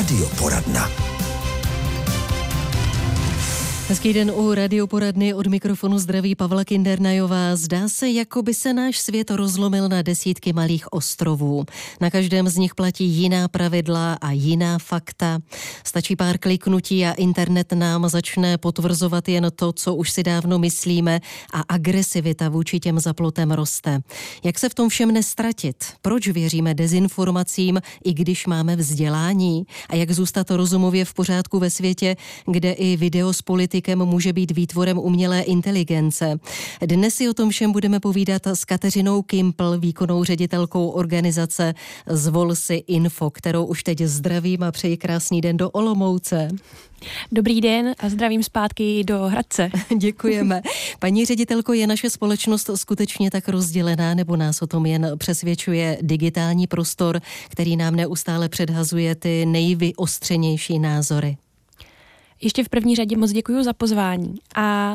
Radioporadna. Hezký den u Radioporadny, od mikrofonu zdraví Pavla Kindernajová. Zdá se, jako by se náš svět rozlomil na desítky malých ostrovů. Na každém z nich platí jiná pravidla a jiná fakta. Stačí pár kliknutí a internet nám začne potvrzovat jen to, co už si dávno myslíme, a agresivita vůči těm za plotem roste. Jak se v tom všem nestratit? Proč věříme dezinformacím, i když máme vzdělání? A jak zůstat rozumově v pořádku ve světě, kde i video s politikem může být výtvorem umělé inteligence? Dnes si o tom všem budeme povídat s Kateřinou Kimpl, výkonnou ředitelkou organizace Zvol si info, kterou už teď zdravím a přeji krásný den do Olomouce. Dobrý den a zdravím zpátky do Hradce. Děkujeme. Paní ředitelko, je naše společnost skutečně tak rozdělená, nebo nás o tom jen přesvědčuje digitální prostor, který nám neustále předhazuje ty nejvyostřenější názory? Ještě v první řadě moc děkuji za pozvání. A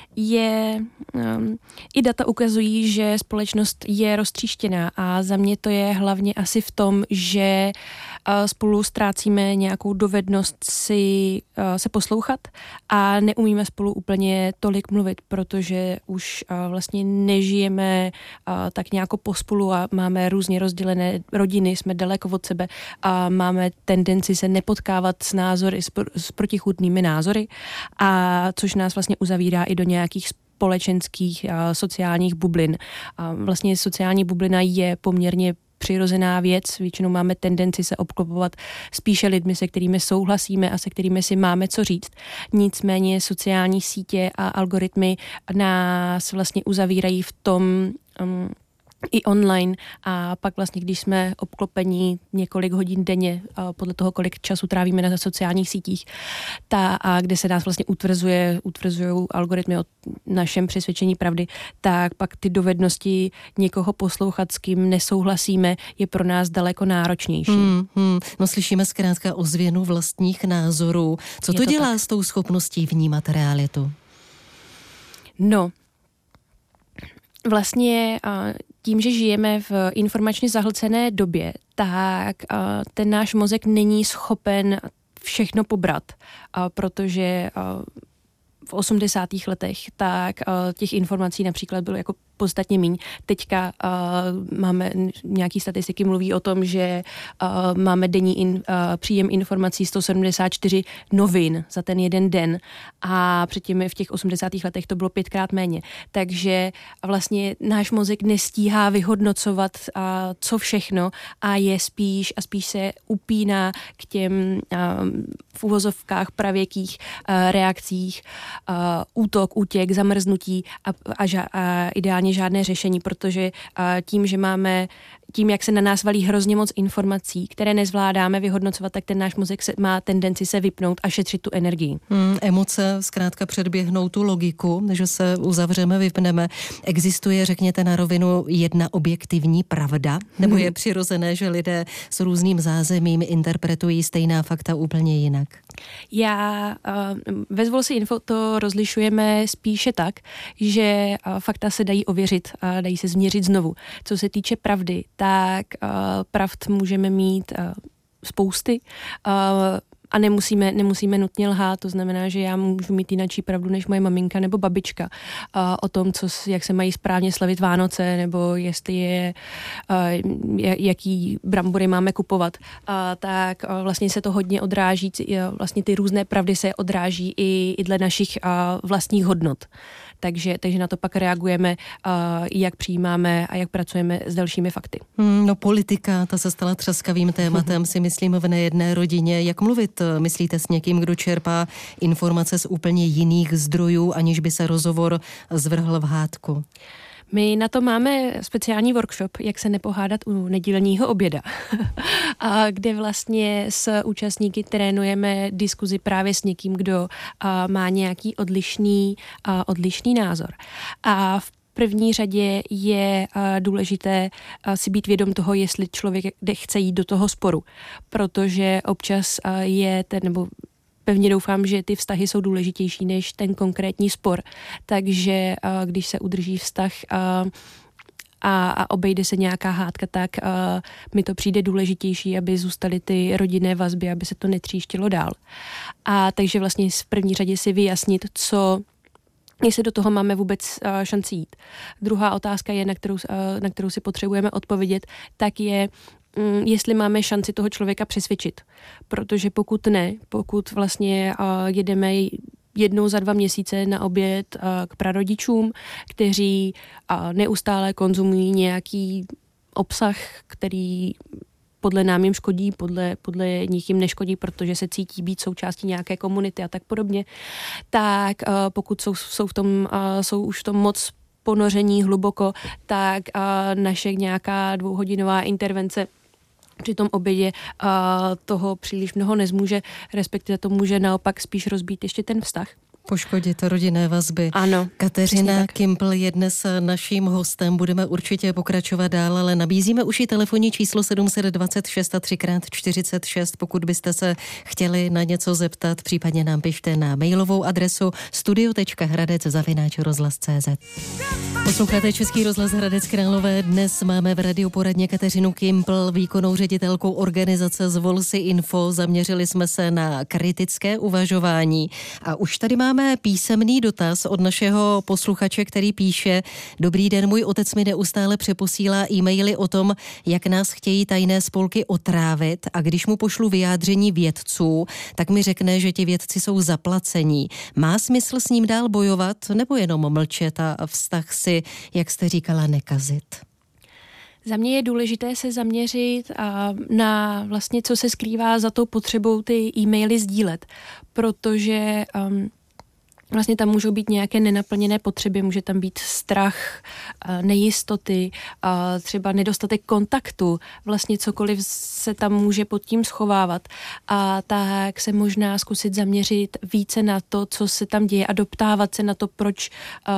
i data ukazují, že společnost je roztříštěná, a za mě to je hlavně asi v tom, že spolu ztrácíme nějakou dovednost se poslouchat a neumíme spolu úplně tolik mluvit, protože už vlastně nežijeme tak nějak pospolu a máme různě rozdělené rodiny, jsme daleko od sebe a máme tendenci se nepotkávat s názory, s protichůdnými názory, a což nás vlastně uzavírá i do nějakých společenských sociálních bublin. A vlastně sociální bublina je poměrně přirozená věc. Většinou máme tendenci se obklopovat spíše lidmi, se kterými souhlasíme a se kterými si máme co říct. Nicméně sociální sítě a algoritmy nás vlastně uzavírají v tom i online, a pak vlastně, když jsme obklopení několik hodin denně, podle toho, kolik času trávíme na sociálních sítích, a kde se nás vlastně utvrzují algoritmy o našem přesvědčení pravdy, tak pak ty dovednosti někoho poslouchat, s kým nesouhlasíme, je pro nás daleko náročnější. No, slyšíme zkrátka ozvěnu vlastních názorů. Co to dělá tak s tou schopností vnímat realitu? No, vlastně tím, že žijeme v informačně zahlcené době, tak ten náš mozek není schopen všechno pobrat, protože v 80. letech tak těch informací například bylo jako podstatně míň. Teďka máme nějaký statistiky, mluví o tom, že máme denní příjem informací 174 novin za ten jeden den, a předtím v těch 80. letech to bylo 5krát méně. Takže vlastně náš mozek nestíhá vyhodnocovat co všechno, a je spíš se upíná k těm v uvozovkách pravěkých reakcích, útok, útěk, zamrznutí a ideálně žádné řešení, protože tím, jak se na nás valí hrozně moc informací, které nezvládáme vyhodnocovat, tak ten náš mozek má tendenci se vypnout a šetřit tu energii. Emoce zkrátka předběhnou tu logiku, že se uzavřeme, vypneme. Existuje, řekněte na rovinu, jedna objektivní pravda? Nebo je přirozené, že lidé s různým zázemím interpretují stejná fakta úplně jinak? Ve Zvol si info to rozlišujeme spíše tak, že fakta se dají ověřit a dají se změřit znovu. Co se týče pravdy, tak pravd můžeme mít spousty a nemusíme nutně lhát. To znamená, že já můžu mít jináčí pravdu než moje maminka nebo babička o tom, jak se mají správně slavit Vánoce, nebo jestli jaký brambory máme kupovat. Tak vlastně se to hodně odráží, vlastně ty různé pravdy se odráží i dle našich vlastních hodnot. Takže na to pak reagujeme, jak přijímáme a jak pracujeme s dalšími fakty. No, politika, ta se stala třaskavým tématem, si myslím, v nejedné rodině. Jak mluvit, myslíte, s někým, kdo čerpá informace z úplně jiných zdrojů, aniž by se rozhovor zvrhl v hádku? My na to máme speciální workshop, jak se nepohádat u nedělního oběda, kde vlastně s účastníky trénujeme diskuzi právě s někým, kdo má nějaký odlišný názor. A v první řadě je důležité si být vědom toho, jestli člověk chce jít do toho sporu, protože občas nebo pevně doufám, že ty vztahy jsou důležitější než ten konkrétní spor. Takže když se udrží vztah a obejde se nějaká hádka, tak mi to přijde důležitější, aby zůstaly ty rodinné vazby, aby se to netříštilo dál. A takže vlastně v první řadě si vyjasnit, jestli do toho máme vůbec šanci jít. Druhá otázka je, na kterou si potřebujeme odpovědět, tak je, jestli máme šanci toho člověka přesvědčit. Protože pokud vlastně jedeme jednou za 2 měsíce na oběd k prarodičům, kteří neustále konzumují nějaký obsah, který podle nám jim škodí, podle nich jim neškodí, protože se cítí být součástí nějaké komunity a tak podobně, tak pokud jsou už v tom moc ponoření hluboko, tak naše nějaká 2hodinová intervence při tom obědě toho příliš mnoho nezmůže, respektive to může naopak spíš rozbít ještě ten vztah. Poškodit rodinné vazby. Ano. Kateřina Kimpl je dnes naším hostem, budeme určitě pokračovat dál, ale nabízíme už i telefonní číslo 726 a 3x46, pokud byste se chtěli na něco zeptat, případně nám pište na mailovou adresu studio.hradec@rozhlas.cz. Posloucháte Český rozhlas Hradec Králové. Dnes máme v radioporadně Kateřinu Kimpl, výkonnou ředitelkou organizace Zvol si info. Zaměřili jsme se na kritické uvažování a už tady máme písemný dotaz od našeho posluchače, který píše: Dobrý den, můj otec mi neustále přeposílá e-maily o tom, jak nás chtějí tajné spolky otrávit, a když mu pošlu vyjádření vědců, tak mi řekne, že ti vědci jsou zaplacení. Má smysl s ním dál bojovat, nebo jenom mlčet a vztah si, jak jste říkala, nekazit? Za mě je důležité se zaměřit na vlastně, co se skrývá za tou potřebou ty e-maily sdílet, protože vlastně tam můžou být nějaké nenaplněné potřeby, může tam být strach, nejistoty, třeba nedostatek kontaktu, vlastně cokoliv se tam může pod tím schovávat. A tak se možná zkusit zaměřit více na to, co se tam děje a doptávat se na to, proč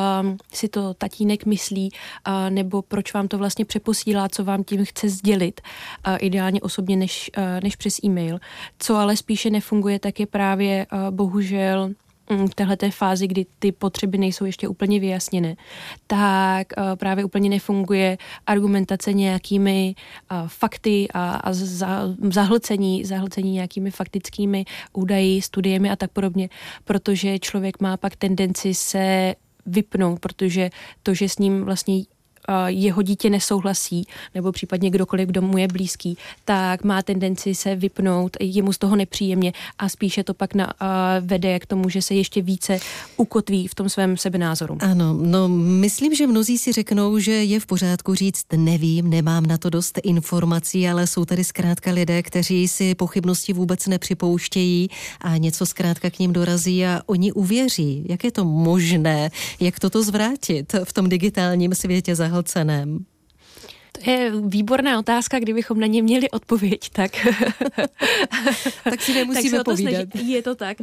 si to tatínek myslí, nebo proč vám to vlastně přeposílá, co vám tím chce sdělit. Ideálně osobně než přes e-mail. Co ale spíše nefunguje, tak je právě bohužel v téhleté fázi, kdy ty potřeby nejsou ještě úplně vyjasněné, tak právě úplně nefunguje argumentace nějakými fakty a zahlcení nějakými faktickými údaji, studiemi a tak podobně, protože člověk má pak tendenci se vypnout, protože to, že s ním vlastně jeho dítě nesouhlasí, nebo případně kdokoliv, kdo mu je blízký, tak má tendenci se vypnout, je mu z toho nepříjemně a spíše to pak vede k tomu, že se ještě více ukotví v tom svém sebenázoru. Ano, no myslím, že mnozí si řeknou, že je v pořádku říct nevím, nemám na to dost informací, ale jsou tady zkrátka lidé, kteří si pochybnosti vůbec nepřipouštějí a něco zkrátka k ním dorazí a oni uvěří. Jak je to možné? Jak toto zvrátit v tom digitálním světě zahlceném? To je výborná otázka, kdybychom na ně měli odpověď, tak tak si nemusíme povídat. Je to tak.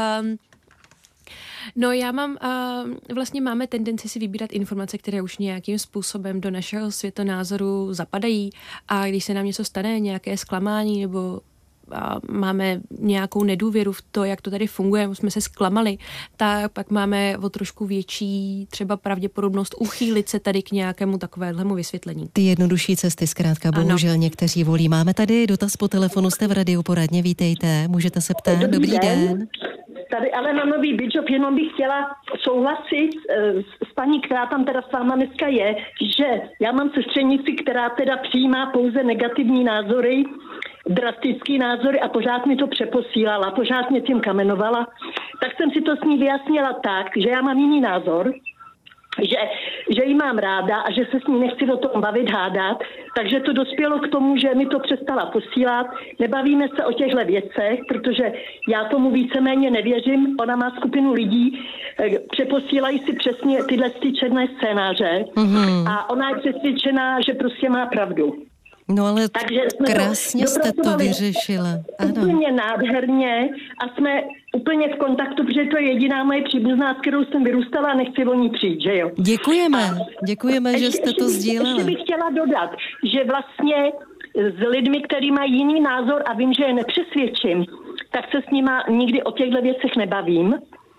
No já vlastně máme tendenci si vybírat informace, které už nějakým způsobem do našeho světonázoru zapadají, a když se nám něco stane, nějaké zklamání nebo máme nějakou nedůvěru v to, jak to tady funguje, jsme se zklamali, tak pak máme o trošku větší třeba pravděpodobnost uchýlit se tady k nějakému takovému vysvětlení. Ty jednodušší cesty zkrátka bohužel někteří volí. Máme tady dotaz po telefonu, jste v radioporadně, vítejte, můžete se ptát. Dobrý den. Tady Alena Nový Bydžov, jenom bych chtěla souhlasit s paní, která tam teda s váma dneska je, že já mám sestřenici, která teda přijímá pouze negativní názory, drastický názory a pořád mi to přeposílala, pořád mě tím kamenovala, tak jsem si to s ní vyjasnila tak, že já mám jiný názor, že ji mám ráda a že se s ní nechci o tom bavit, hádat, takže to dospělo k tomu, že mi to přestala posílat, nebavíme se o těchto věcech, protože já tomu víceméně nevěřím, ona má skupinu lidí, přeposílají si přesně tyhle černé scénáře a ona je přesvědčená, že prostě má pravdu. No ale krásně jste to vyřešila. Ano. Úplně nádherně a jsme úplně v kontaktu, protože to je jediná moje příbuzná, s kterou jsem vyrůstala a nechci o ní přijít, že jo? Děkujeme, že jste to sdílela. Ještě bych chtěla dodat, že vlastně s lidmi, kteří mají jiný názor a vím, že je nepřesvědčím, tak se s nima nikdy o těchto věcech nebavím,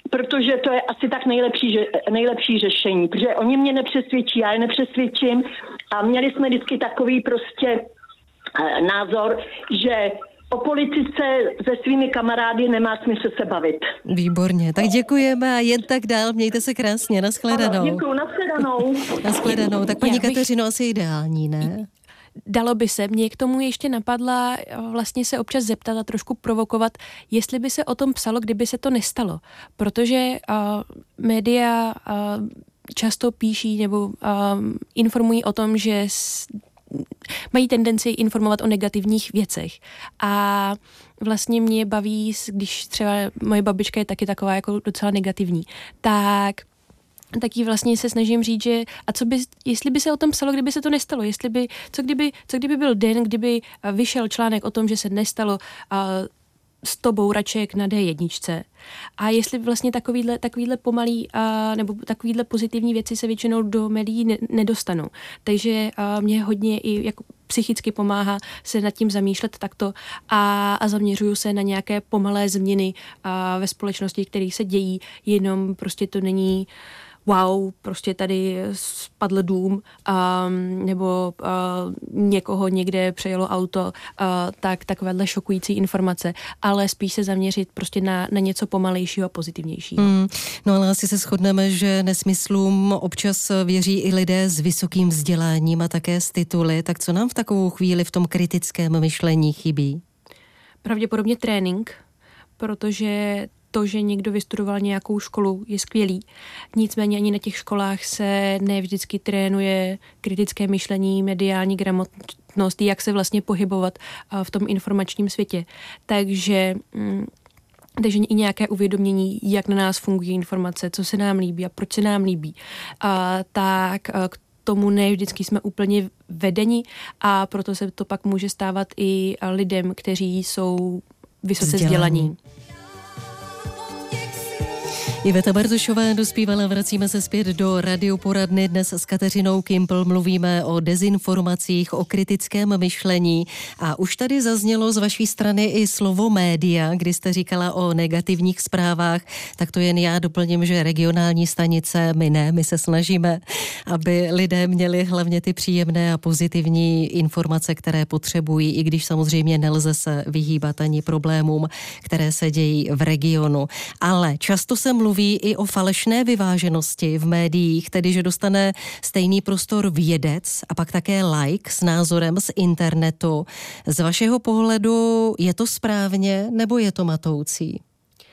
protože to je asi tak nejlepší řešení, protože oni mě nepřesvědčí, já je nepřesvědčím a měli jsme vždycky takový prostě názor, že o politice se svými kamarády nemá smysl se bavit. Výborně, tak děkujeme a jen tak dál, mějte se krásně, nashledanou. Děkuju, nashledanou, tak paní Kateřino, asi ideální, ne? Dalo by se. Mě k tomu ještě napadla vlastně se občas zeptat a trošku provokovat, jestli by se o tom psalo, kdyby se to nestalo. Protože média často píší nebo informují o tom, že mají tendenci informovat o negativních věcech. A vlastně mě baví, když třeba moje babička je taky taková jako docela negativní, tak jí vlastně se snažím říct, že jestli by se o tom psalo, kdyby se to nestalo, co kdyby byl den, kdyby vyšel článek o tom, že se nestalo 100 bouraček na D1. A jestli vlastně takovýhle pomalý nebo takovýhle pozitivní věci se většinou do médií nedostanou. Takže mě hodně i jako psychicky pomáhá se nad tím zamýšlet takto a zaměřuju se na nějaké pomalé změny ve společnosti, které se dějí, jenom prostě to není wow, prostě tady spadl dům nebo někoho někde přejelo auto, tak takovéhle šokující informace, ale spíš se zaměřit prostě na něco pomalejšího a pozitivnějšího. No ale asi se shodneme, že nesmyslům občas věří i lidé s vysokým vzděláním a také s tituly, tak co nám v takovou chvíli v tom kritickém myšlení chybí? Pravděpodobně trénink, protože to, že někdo vystudoval nějakou školu, je skvělý. Nicméně ani na těch školách se ne vždycky trénuje kritické myšlení, mediální gramotnost, jak se vlastně pohybovat v tom informačním světě. Takže i nějaké uvědomění, jak na nás fungují informace, co se nám líbí a proč se nám líbí. Tak k tomu ne vždycky jsme úplně vedeni a proto se to pak může stávat i lidem, kteří jsou vysoce vzdělaní. Iveta Bartošová dospívala, vracíme se zpět do radioporadny. Dnes s Kateřinou Kimpl mluvíme o dezinformacích, o kritickém myšlení a už tady zaznělo z vaší strany i slovo média, kdy jste říkala o negativních zprávách, tak to jen já doplním, že regionální stanice, my se snažíme, aby lidé měli hlavně ty příjemné a pozitivní informace, které potřebují, i když samozřejmě nelze se vyhýbat ani problémům, které se dějí v regionu. Ale často se mluví i o falešné vyváženosti v médiích, tedy že dostane stejný prostor vědec a pak také like s názorem z internetu. Z vašeho pohledu je to správně nebo je to matoucí?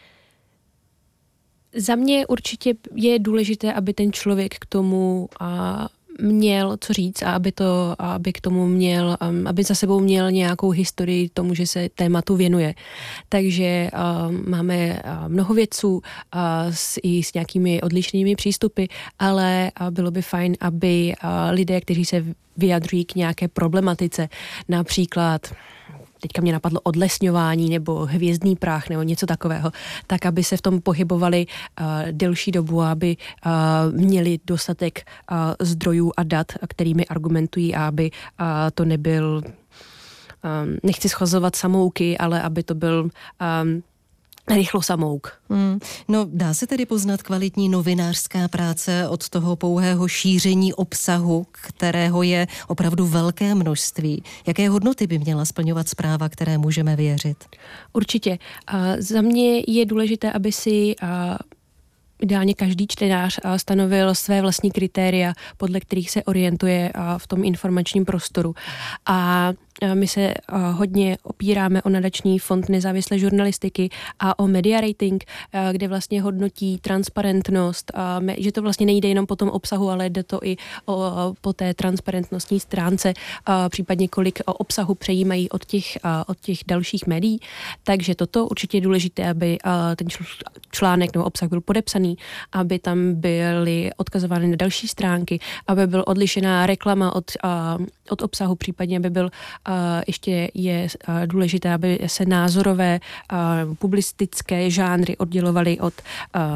Za mě určitě je důležité, aby ten člověk k tomu měl co říct a aby k tomu měl, aby za sebou měl nějakou historii tomu, že se tématu věnuje. Takže máme mnoho vědců i s nějakými odlišnými přístupy, ale bylo by fajn, aby lidé, kteří se vyjadřují k nějaké problematice, například teďka mě napadlo odlesňování nebo hvězdný prach nebo něco takového, tak aby se v tom pohybovali delší dobu, aby měli dostatek zdrojů a dat, kterými argumentují a aby to nebyl, nechci schazovat samouky, ale aby to byl rychlo samouk. No, dá se tedy poznat kvalitní novinářská práce od toho pouhého šíření obsahu, kterého je opravdu velké množství. Jaké hodnoty by měla splňovat zpráva, které můžeme věřit? Určitě. Za mě je důležité, aby si ideálně každý čtenář stanovil své vlastní kritéria, podle kterých se orientuje v tom informačním prostoru. A my se hodně opíráme o nadační fond nezávislé žurnalistiky a o media rating, kde vlastně hodnotí transparentnost, že to vlastně nejde jenom po tom obsahu, ale jde to i po té transparentnostní stránce, případně kolik obsahu přejímají od těch dalších médií. Takže toto určitě je důležité, aby ten článek nebo obsah byl podepsaný, aby tam byly odkazovány na další stránky, aby byl odlišená reklama od obsahu, případně aby byl ještě je důležité, aby se názorové publicistické žánry oddělovaly od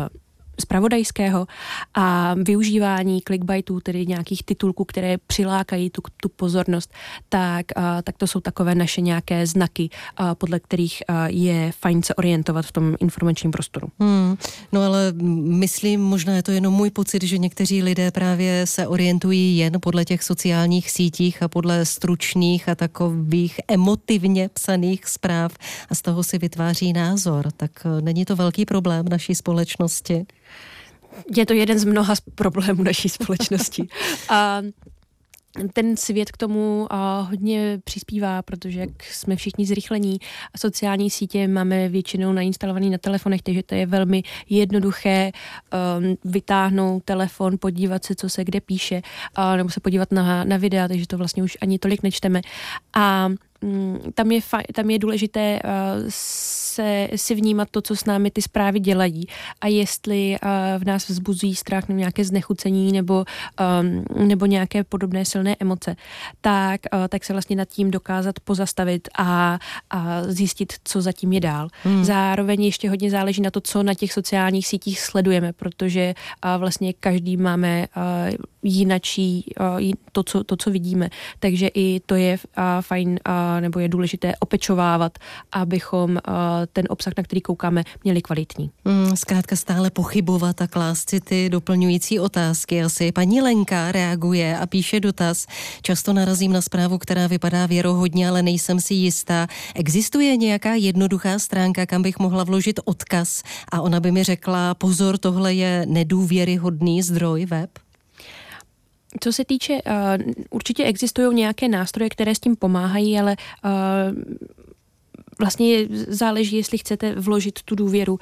zpravodajského a využívání clickbaitů, tedy nějakých titulků, které přilákají tu pozornost, tak to jsou takové naše nějaké znaky, podle kterých je fajn se orientovat v tom informačním prostoru. No ale myslím, možná je to jenom můj pocit, že někteří lidé právě se orientují jen podle těch sociálních sítích a podle stručných a takových emotivně psaných zpráv a z toho si vytváří názor. Tak není to velký problém naší společnosti? Je to jeden z mnoha problémů naší společnosti. A ten svět k tomu hodně přispívá, protože jak jsme všichni zrychlení, sociální sítě máme většinou nainstalovaný na telefonech, takže to je velmi jednoduché vytáhnout telefon, podívat se, co se kde píše, nebo se podívat na videa, takže to vlastně už ani tolik nečteme. A tam je důležité si vnímat to, co s námi ty zprávy dělají a jestli v nás vzbuzují strach nebo nějaké znechucení nebo nějaké podobné silné emoce, tak se vlastně nad tím dokázat pozastavit a zjistit, co zatím je dál. Zároveň ještě hodně záleží na to, co na těch sociálních sítích sledujeme, protože vlastně každý máme jinačí to, co vidíme. Takže i to je fajn nebo je důležité opečovávat, abychom ten obsah, na který koukáme, měli kvalitní. Zkrátka stále pochybovat a klást si ty doplňující otázky. Asi paní Lenka reaguje a píše dotaz. Často narazím na zprávu, která vypadá věrohodně, ale nejsem si jistá. Existuje nějaká jednoduchá stránka, kam bych mohla vložit odkaz a ona by mi řekla, pozor, tohle je nedůvěryhodný zdroj web? Co se týče, určitě existují nějaké nástroje, které s tím pomáhají, ale vlastně záleží, jestli chcete vložit tu důvěru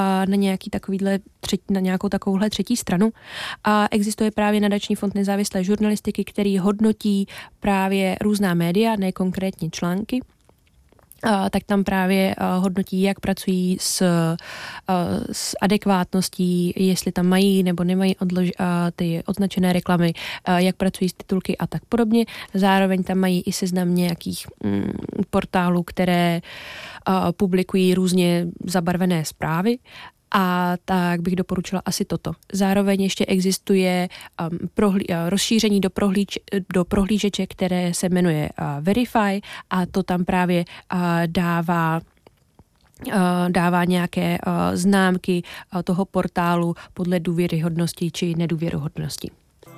na nějakou takovouhle třetí stranu. A existuje právě Nadační fond nezávislé žurnalistiky, který hodnotí právě různá média, ne konkrétně články. Tak tam právě hodnotí, jak pracují s adekvátností, jestli tam mají nebo nemají ty označené reklamy, jak pracují s titulky a tak podobně. Zároveň tam mají i seznam nějakých portálů, které publikují různě zabarvené zprávy. A tak bych doporučila asi toto. Zároveň ještě existuje rozšíření do prohlížeče, které se jmenuje Verify a to tam právě dává nějaké známky toho portálu podle důvěryhodnosti či nedůvěryhodnosti.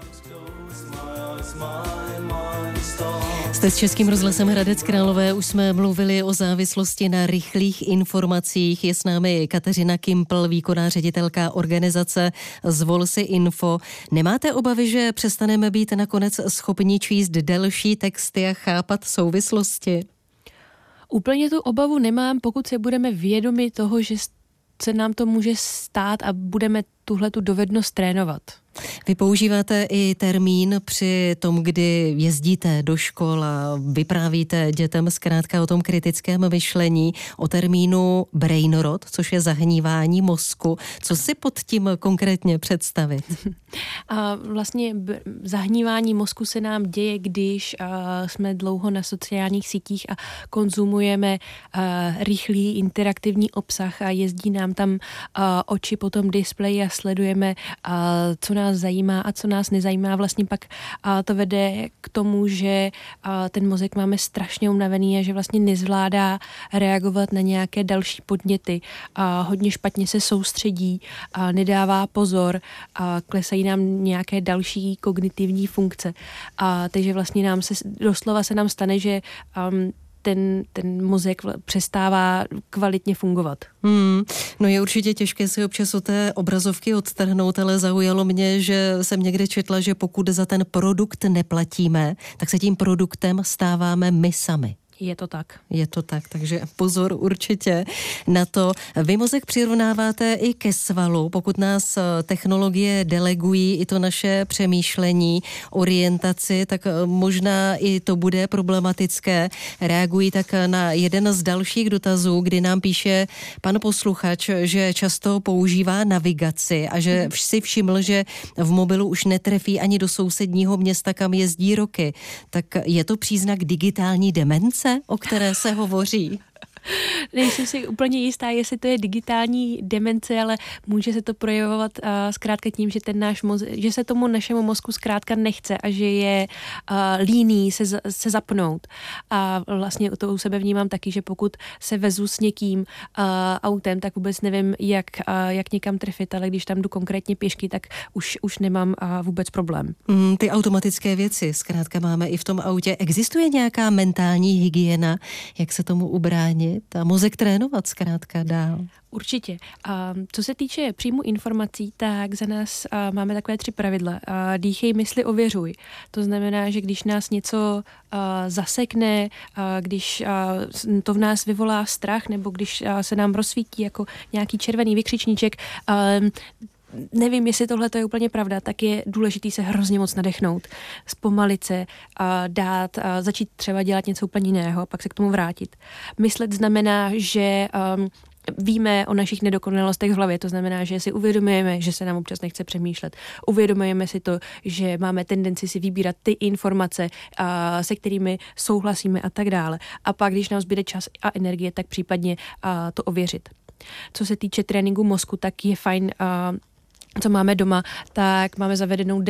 Jste s Českým rozhlasem Hradec Králové, už jsme mluvili o závislosti na rychlých informacích. Je s námi Kateřina Kimpl, výkonná ředitelka organizace Zvol si info. Nemáte obavy, že přestaneme být nakonec schopni číst delší texty a chápat souvislosti? Úplně tu obavu nemám, pokud se budeme vědomi toho, že se nám to může stát a budeme tuhletu dovednost trénovat. Vy používáte i termín při tom, kdy jezdíte do škol a vyprávíte dětem zkrátka o tom kritickém myšlení, o termínu brain rot, což je zahnívání mozku. Co si pod tím konkrétně představit? A vlastně zahnívání mozku se nám děje, když jsme dlouho na sociálních sítích a konzumujeme rychlý interaktivní obsah a jezdí nám tam oči po tom displeji a sledujeme, co nás zajímá a co nás nezajímá. Vlastně pak to vede k tomu, že ten mozek máme strašně unavený a že vlastně nezvládá reagovat na nějaké další podněty. Hodně špatně se soustředí, nedává pozor, klesají nám nějaké další kognitivní funkce. Takže vlastně doslova se nám stane, že ten mozek přestává kvalitně fungovat. No je určitě těžké si občas od té obrazovky odtrhnout, ale zaujalo mě, že jsem někde četla, že pokud za ten produkt neplatíme, tak se tím produktem stáváme my sami. Je to tak. Je to tak, takže pozor určitě na to. Vy mozek přirovnáváte i ke svalu, pokud nás technologie delegují i to naše přemýšlení, orientaci, tak možná i to bude problematické. Reagují tak na jeden z dalších dotazů, kdy nám píše pan posluchač, že často používá navigaci a že si všiml, že v mobilu už netrefí ani do sousedního města, kam jezdí roky. Tak je to příznak digitální demence, o které se hovoří? Nejsem si úplně jistá, jestli to je digitální demence, ale může se to projevovat zkrátka tím, že ten náš že se tomu našemu mozku zkrátka nechce a že je líný se zapnout. A vlastně to u sebe vnímám taky, že pokud se vezu s někým autem, tak vůbec nevím, jak někam trefit, ale když tam jdu konkrétně pěšky, tak už nemám vůbec problém. Ty automatické věci zkrátka máme i v tom autě. Existuje nějaká mentální hygiena, jak se tomu ubránit a mozek trénovat zkrátka dál? Určitě. Co se týče příjmu informací, tak za nás máme takové 3 pravidla. Dýchej, mysli, ověřuj. To znamená, že když nás něco zasekne, když to v nás vyvolá strach, nebo když se nám rozsvítí jako nějaký červený vykřičníček, nevím, jestli tohle to je úplně pravda, tak je důležitý se hrozně moc nadechnout, zpomalit se, začít třeba dělat něco úplně jiného a pak se k tomu vrátit. Myslet znamená, že víme o našich nedokonalostech v hlavě, to znamená, že si uvědomujeme, že se nám občas nechce přemýšlet. Uvědomujeme si to, že máme tendenci si vybírat ty informace, se kterými souhlasíme a tak dále. A pak, když nám zbyde čas a energie, tak případně to ověřit. Co se týče tréninku mozku, tak je fajn, co máme doma, tak máme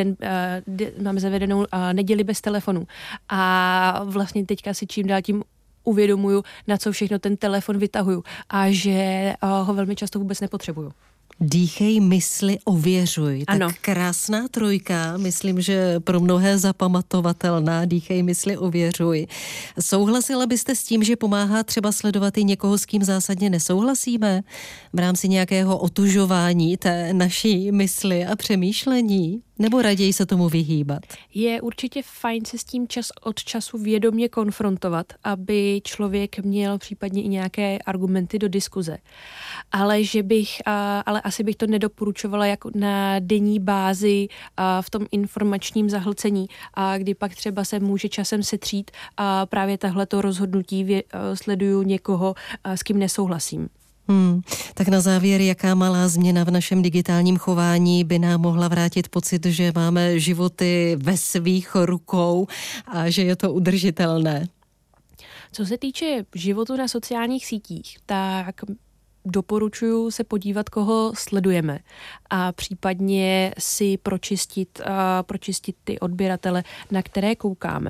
zavedenou neděli bez telefonu. A vlastně teďka si čím dál tím uvědomuju, na co všechno ten telefon vytahuju a že ho velmi často vůbec nepotřebuju. Dýchej, mysli, ověřuj. Ano. Tak krásná 3, myslím, že pro mnohé zapamatovatelná. Dýchej, mysli, ověřuj. Souhlasila byste s tím, že pomáhá třeba sledovat i někoho, s kým zásadně nesouhlasíme? V rámci nějakého otužování té naší mysli a přemýšlení? Nebo raději se tomu vyhýbat? Je určitě fajn se s tím čas od času vědomě konfrontovat, aby člověk měl případně i nějaké argumenty do diskuze. Ale asi bych to nedoporučovala jako na denní bázi v tom informačním zahlcení, kdy pak třeba se může časem setřít a právě tahleto rozhodnutí sleduju někoho, s kým nesouhlasím. Tak na závěr, jaká malá změna v našem digitálním chování by nám mohla vrátit pocit, že máme životy ve svých rukou a že je to udržitelné? Co se týče životu na sociálních sítích, tak doporučuji se podívat, koho sledujeme a případně si pročistit ty odběratele, na které koukáme.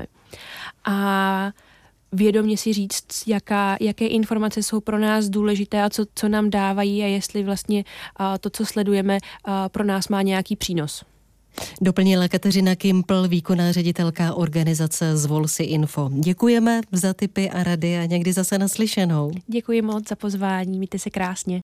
A vědomě si říct, jaké informace jsou pro nás důležité a co nám dávají a jestli vlastně to, co sledujeme, pro nás má nějaký přínos. Doplnila Kateřina Kimpl, výkonná ředitelka organizace Zvol si info. Děkujeme za tipy a rady a někdy zase naslyšenou. Děkuji moc za pozvání, mějte se krásně.